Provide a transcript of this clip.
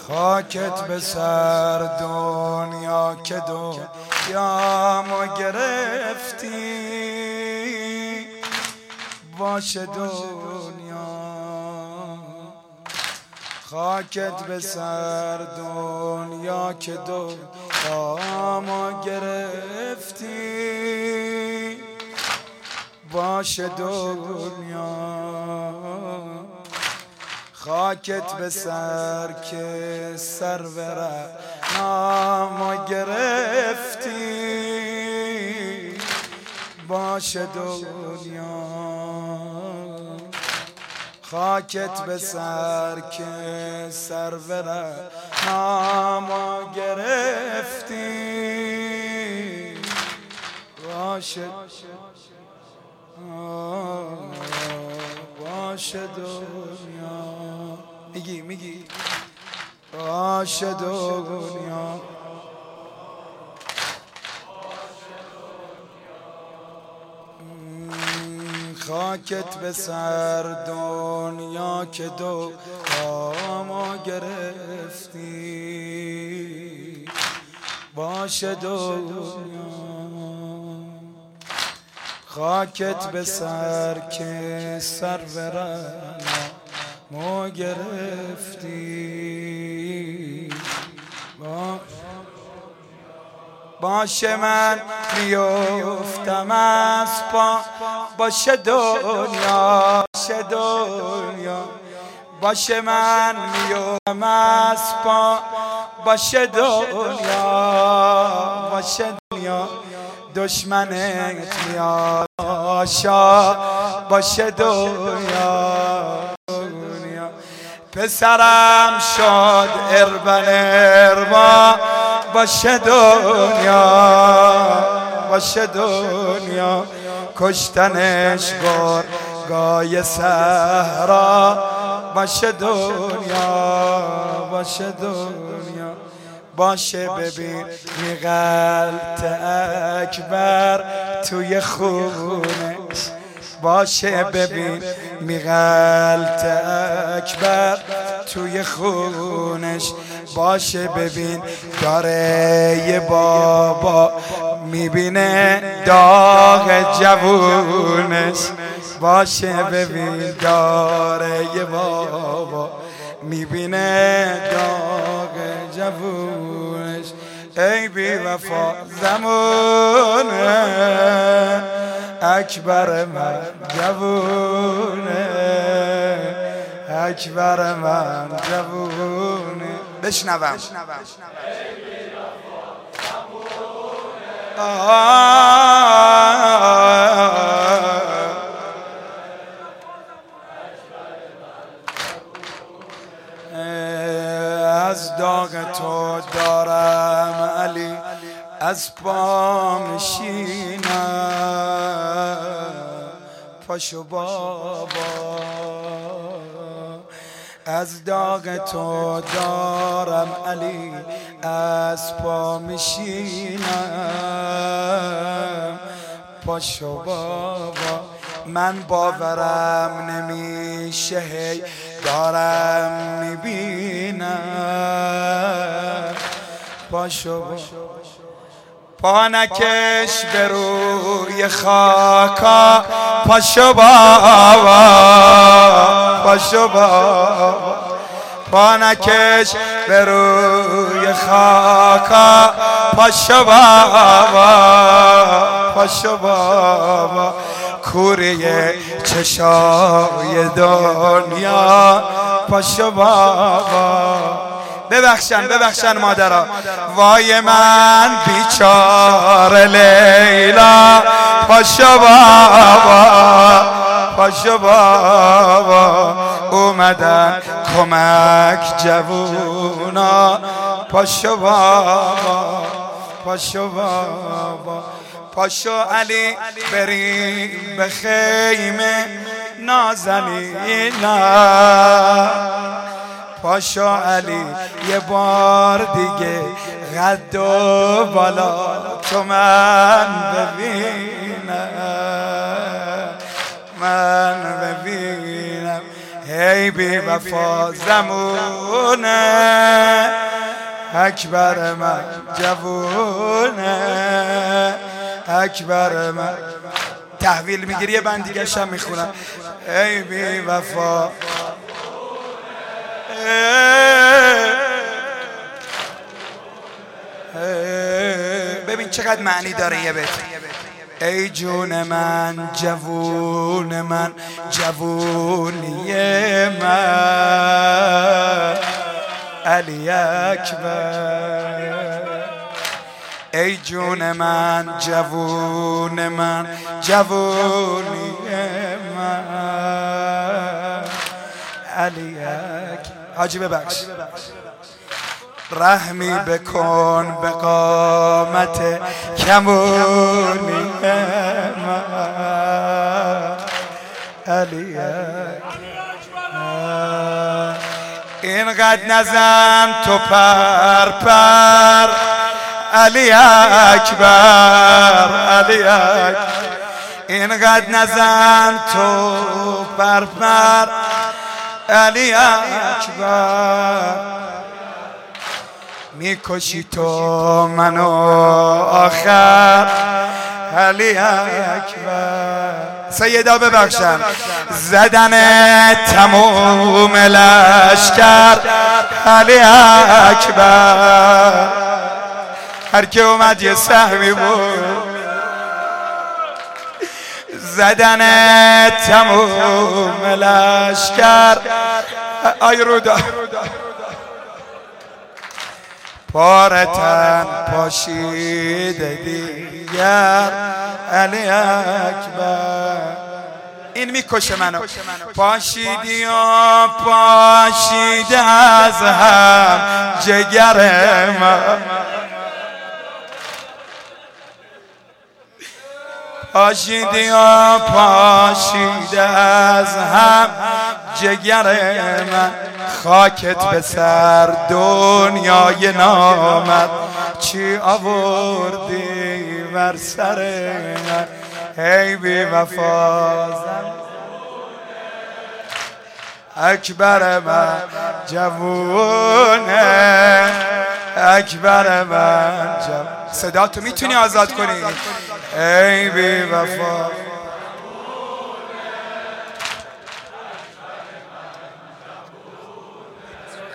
خاکت به سر دنیا که دنیا ما گرفتی باشه دنیا. خاکت به سر دنیا که دنیا ما گرفتی باشه دنیا. خاکت به سر که سرور ما گرفتی باشه دنیا. خاکت به سر که سرور ما گرفتی باشه باشه دنیا. میگی باشه دنیا. خاکت به سر دنیا که دنیا ما گرفتی باشه دنیا. خاکت به سر که سرورم ما گرفتی باشه من میفتم از پا باشه دنیا باشه دنیا. باشه من میفتم از پا باشه دنیا باشه دنیا. دشمنت میاد آشا باشه دنیا. پسرم شد اربا باشه دنیا باشه دنیا. کشتنش گای صحرا باشه دنیا باشه دنیا. باشه ببین میغلط اکبر توی خونش باشه ببین میغلط اکبر توی خونش باشه ببین داره یه بابا میبینه داغ جوونش باشه ببین داره یه بابا میبینه داغ جوونش. ای بی وفا زمونه اکبر من جوونه اکبر من جوونه. بشنوم از داغ تو دارم علی از پا میشینم پاشو بابا. از داغ تو دارم علی از پا میشینم پاشو بابا. من باورم نمیشه هی دارم میبینم پاشو بابا. پا نکش به روی خاکا پاشو بابا پاشو بابا. پا نکش به روی خاکا پاشو بابا پاشو بابا. کوری چشای دنیا پاشو بابا. ببخشن مادرها. وای من بیچاره لیلا پاشو بابا پاشو بابا. اومدن کمک جوونا پاشو بابا پاشو بابا. پاشو علی بریم به خیمه نازنینا پاشو علی یه بار دیگه قد و بالا تو من ببینم هی بی وفا زمونه اکبر من جوونه، اکبر من. تحویل میگیری یه بند دیگه شم میخونم. ای بی وفا ببین چقدر معنی داره یه بیت. ای جون من جوون من، جوونی من علی اکبر. ای جون من جوون من، جوونی من علی اکبر. حاجی ببخش، رحمی بکن به قامت کمونی من علی اکبر. اینقدر نزن تو پر پر علی اکبر، علی اکبر. اینقدر نزن تو پر پر علی اکبر. میکشی تو منو آخر علی اکبر. سیدا ببخشم. زدن تموم لشکر علی اکبر. هر که اومد یه سهمی بود. زدن تموم لشکر. آی رودا پارتن پاشیده دیگر علی اکبر. این میکشه منو. پاشیدی و پاشیده از هم جگر من. پاشیدی و پاشیده از هم جگر من. خاکت به سر دنیای نامد، چی آوردی بر سر من. ای بی وفا اکبر من جوونه، اکبر من جوونه. صدا تو میتونی آزاد کنی. ای بی وفا